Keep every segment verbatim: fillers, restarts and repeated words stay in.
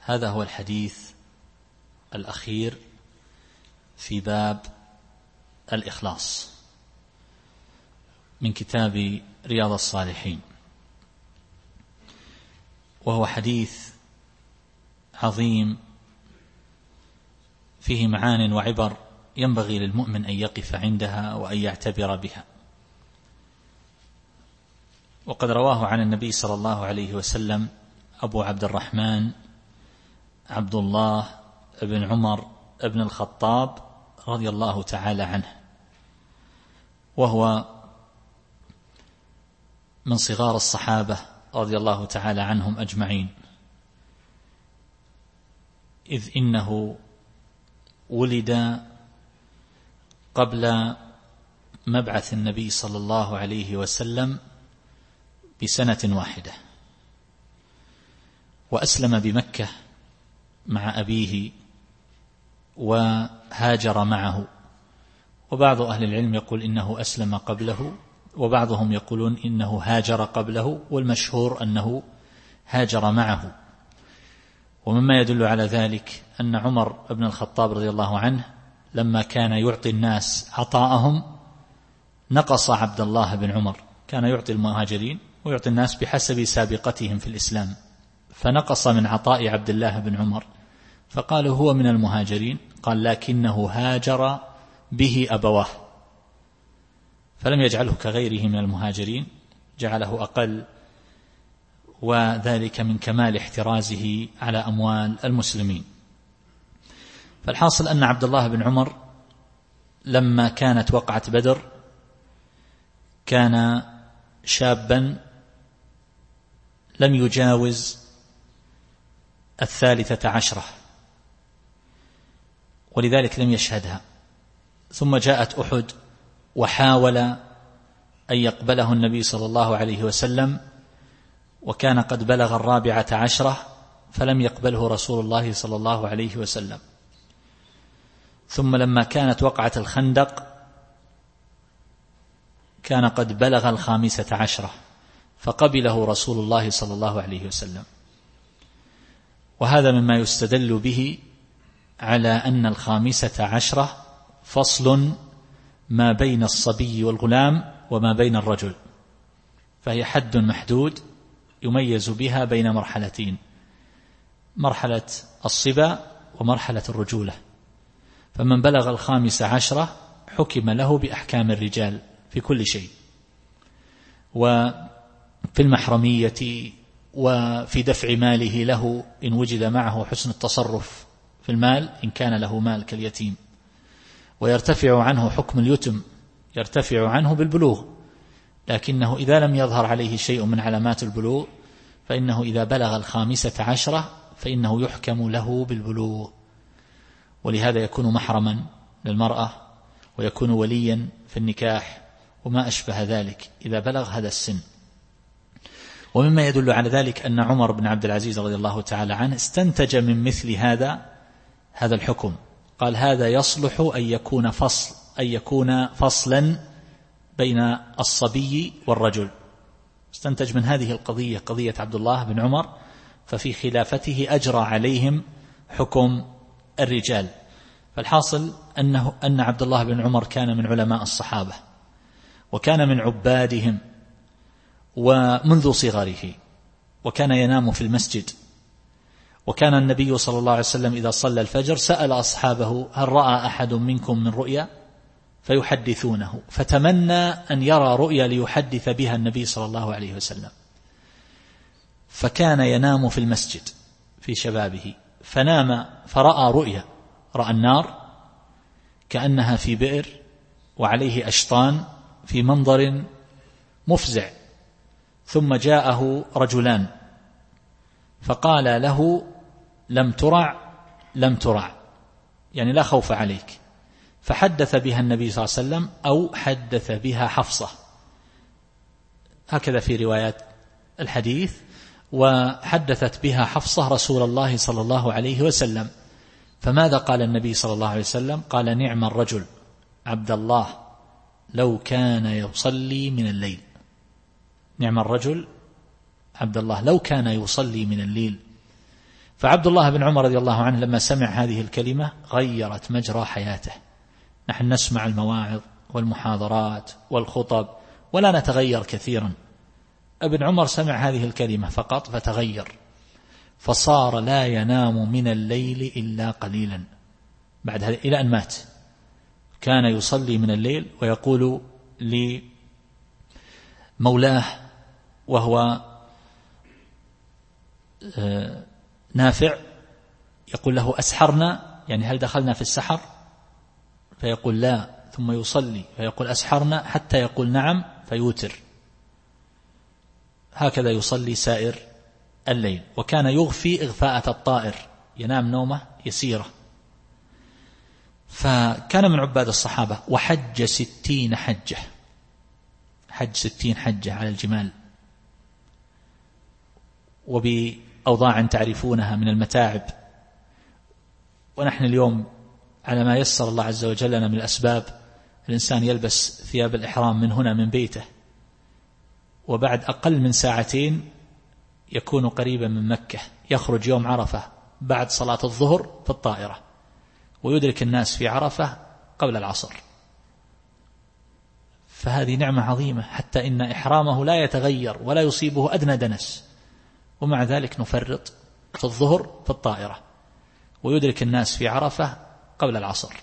هذا هو الحديث الأخير في باب الإخلاص من كتاب رياض الصالحين، وهو حديث عظيم فيه معان وعبر ينبغي للمؤمن أن يقف عندها وأن يعتبر بها. وقد رواه عن النبي صلى الله عليه وسلم أبو عبد الرحمن عبد الله بن عمر بن الخطاب رضي الله تعالى عنه، وهو من صغار الصحابة رضي الله تعالى عنهم أجمعين، إذ إنه ولد قبل مبعث النبي صلى الله عليه وسلم بسنة واحدة، وأسلم بمكة مع أبيه وهاجر معه. وبعض أهل العلم يقول إنه أسلم قبله، وبعضهم يقولون إنه هاجر قبله، والمشهور أنه هاجر معه. ومما يدل على ذلك أن عمر بن الخطاب رضي الله عنه لما كان يعطي الناس عطاءهم نقص عبد الله بن عمر، كان يعطي المهاجرين ويعطي الناس بحسب سابقتهم في الإسلام، فنقص من عطاء عبد الله بن عمر، فقالوا هو من المهاجرين، قال لكنه هاجر به أبواه، فلم يجعله كغيره من المهاجرين، جعله أقل، وذلك من كمال احترازه على أموال المسلمين. فالحاصل أن عبد الله بن عمر لما كانت وقعة بدر كان شابا لم يجاوز الثالثة عشرة، ولذلك لم يشهدها. ثم جاءت أحد وحاول أن يقبله النبي صلى الله عليه وسلم، وكان قد بلغ الرابعة عشرة فلم يقبله رسول الله صلى الله عليه وسلم. ثم لما كانت وقعة الخندق كان قد بلغ الخامسة عشرة فقبله رسول الله صلى الله عليه وسلم. وهذا مما يستدل به على أن الخامسة عشرة فصل ما بين الصبي والغلام وما بين الرجل، فهي حد محدود يميز بها بين مرحلتين، مرحلة الصبا ومرحلة الرجولة. فمن بلغ الخامسة عشرة حكم له بأحكام الرجال في كل شيء، وفي المحرمية، وفي دفع ماله له إن وجد معه حسن التصرف في المال إن كان له مال كاليتيم، ويرتفع عنه حكم اليتم، يرتفع عنه بالبلوغ، لكنه إذا لم يظهر عليه شيء من علامات البلوغ فإنه إذا بلغ الخامسة عشرة فإنه يحكم له بالبلوغ، ولهذا يكون محرما للمرأة ويكون وليا في النكاح وما أشبه ذلك إذا بلغ هذا السن. ومما يدل على ذلك أن عمر بن عبد العزيز رضي الله تعالى عنه استنتج من مثل هذا هذا الحكم، قال هذا يصلح أن يكون فصل أن يكون فصلا بين الصبي والرجل. استنتج من هذه القضية قضية عبد الله بن عمر، ففي خلافته أجرى عليهم حكم الرجال. فالحاصل أنه أن عبد الله بن عمر كان من علماء الصحابة، وكان من عبادهم ومنذ صغره، وكان ينام في المسجد. وكان النبي صلى الله عليه وسلم إذا صلى الفجر سأل أصحابه هل رأى أحد منكم من رؤيا فيحدثونه، فتمنى أن يرى رؤيا ليحدث بها النبي صلى الله عليه وسلم، فكان ينام في المسجد في شبابه، فنام فرأى رؤيا، رأى النار كأنها في بئر وعليه أشطان في منظر مفزع، ثم جاءه رجلان فقال له لم ترع لم ترع، يعني لا خوف عليك، فحدث بها النبي صلى الله عليه وسلم أو حدث بها حفصة، هكذا في روايات الحديث، وحدثت بها حفصة رسول الله صلى الله عليه وسلم. فماذا قال النبي صلى الله عليه وسلم؟ قال نعم الرجل عبد الله لو كان يصلي من الليل، نعم الرجل عبد الله لو كان يصلي من الليل. فعبد الله بن عمر رضي الله عنه لما سمع هذه الكلمة غيرت مجرى حياته. نحن نسمع المواعظ والمحاضرات والخطب ولا نتغير كثيرا. ابن عمر سمع هذه الكلمة فقط فتغير، فصار لا ينام من الليل إلا قليلا بعد هذا إلى أن مات. كان يصلي من الليل ويقول لمولاه وهو نافع، يقول له أسحرنا، يعني هل دخلنا في السحر؟ فيقول لا، ثم يصلي فيقول أسحرنا، حتى يقول نعم فيوتر. هكذا يصلي سائر الليل، وكان يغفي إغفاءة الطائر، ينام نومة يسيرة. فكان من عباد الصحابة. وحج ستين حجة، حج ستين حجة على الجمال، وبأوضاع تعرفونها من المتاعب. ونحن اليوم على ما يسر الله عز وجل لنا من الأسباب، الإنسان يلبس ثياب الإحرام من هنا من بيته، وبعد أقل من ساعتين يكون قريبا من مكة، يخرج يوم عرفة بعد صلاة الظهر في الطائرة، ويدرك الناس في عرفة قبل العصر. فهذه نعمة عظيمة، حتى إن إحرامه لا يتغير ولا يصيبه أدنى دنس، ومع ذلك نفرط في الظهر في الطائرة، ويدرك الناس في عرفة قبل العصر.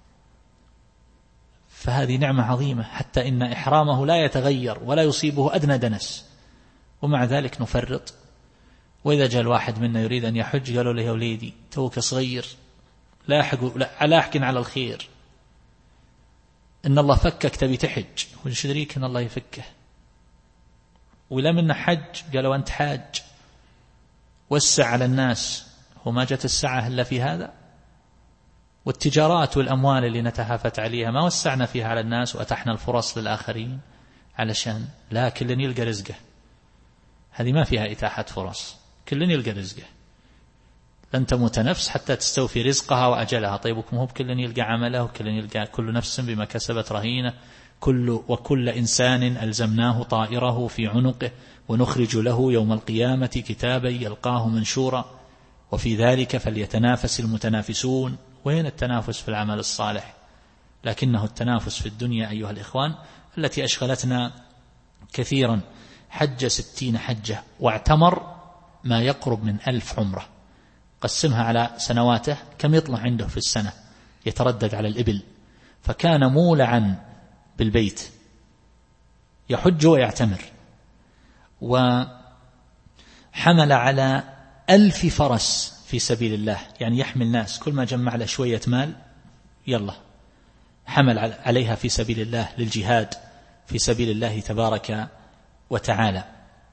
فهذه نعمة عظيمة، حتى إن إحرامه لا يتغير ولا يصيبه أدنى دنس، ومع ذلك نفرط. وإذا جاء الواحد منا يريد أن يحج قالوا له يا وليدي توك صغير، لاحق لاحق على الخير، إن الله فكك تبي تحج، وش يدريك إن الله يفكه؟ ولا منا حج قالوا أنت حاج، وسع على الناس، وما جت السعة إلا في هذا. والتجارات والأموال اللي نتهافت عليها ما وسعنا فيها على الناس وأتحنا الفرص للآخرين علشان لا كل يلقى رزقه. هذه ما فيها إتاحة فرص، كل يلقى رزقه. لن تموت نفس حتى تستوفي رزقها وأجلها. طيب وكم كل يلقى عمله، وكل يلقى كل نفس بما كسبت رهينة، كل وكل إنسان ألزمناه طائره في عنقه ونخرج له يوم القيامة كتابا يلقاه منشورا وفي ذلك فليتنافس المتنافسون. وين التنافس في العمل الصالح؟ لكنه التنافس في الدنيا أيها الإخوان التي أشغلتنا كثيرا. حج ستين حجة واعتمر ما يقرب من ألف عمرة، قسمها على سنواته كم يطلع عنده في السنة، يتردد على الإبل. فكان مولعا بالبيت يحج ويعتمر، وحمل على ألف فرس في سبيل الله، يعني يحمل ناس، كل ما جمع له شوية مال يلا حمل عليها في سبيل الله، للجهاد في سبيل الله تبارك وتعالى.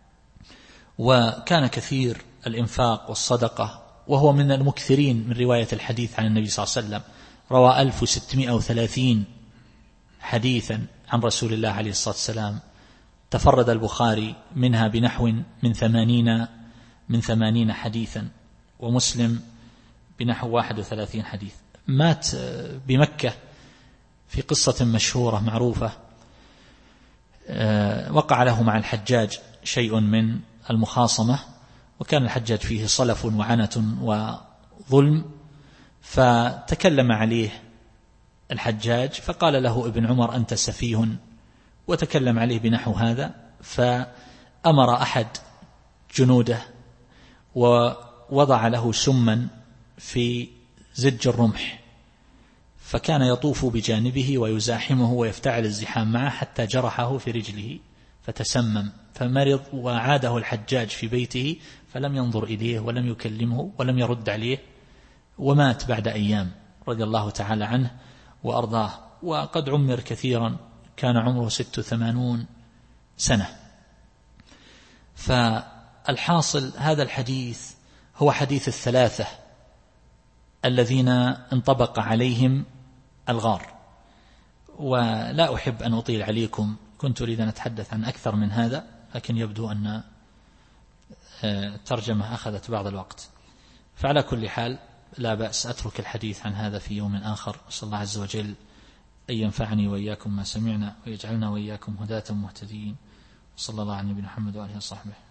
وكان كثير الإنفاق والصدقة، وهو من المكثرين من رواية الحديث عن النبي صلى الله عليه وسلم. روى ألف وستمائة وثلاثين حديثا عن رسول الله عليه الصلاة والسلام، تفرد البخاري منها بنحو من ثمانين من ثمانين حديثا، ومسلم بنحو واحد وثلاثين حديث. مات بمكة في قصة مشهورة معروفة، وقع له مع الحجاج شيء من المخاصمة، وكان الحجاج فيه صلف وعنة وظلم، فتكلم عليه الحجاج فقال له ابن عمر أنت سفيه، وتكلم عليه بنحو هذا. فأمر أحد جنوده ووضع له سما في زج الرمح، فكان يطوف بجانبه ويزاحمه ويفتعل الزحام معه حتى جرحه في رجله فتسمم، فمرض. وعاده الحجاج في بيته فلم ينظر إليه ولم يكلمه ولم يرد عليه، ومات بعد أيام رضي الله تعالى عنه وأرضاه. وقد عمر كثيرا، كان عمره ست وثمانون سنة. فالحاصل هذا الحديث هو حديث الثلاثة الذين انطبق عليهم الغار. ولا أحب أن أطيل عليكم، كنت أريد أن أتحدث عن أكثر من هذا، لكن يبدو أن الترجمة أخذت بعض الوقت. فعلى كل حال لا بأس أترك الحديث عن هذا في يوم آخر. صلى الله عز وجل أن ينفعني وإياكم ما سمعنا، ويجعلنا وإياكم هداة مهتدين. صلى الله على نبينا محمد وآله وصحبه.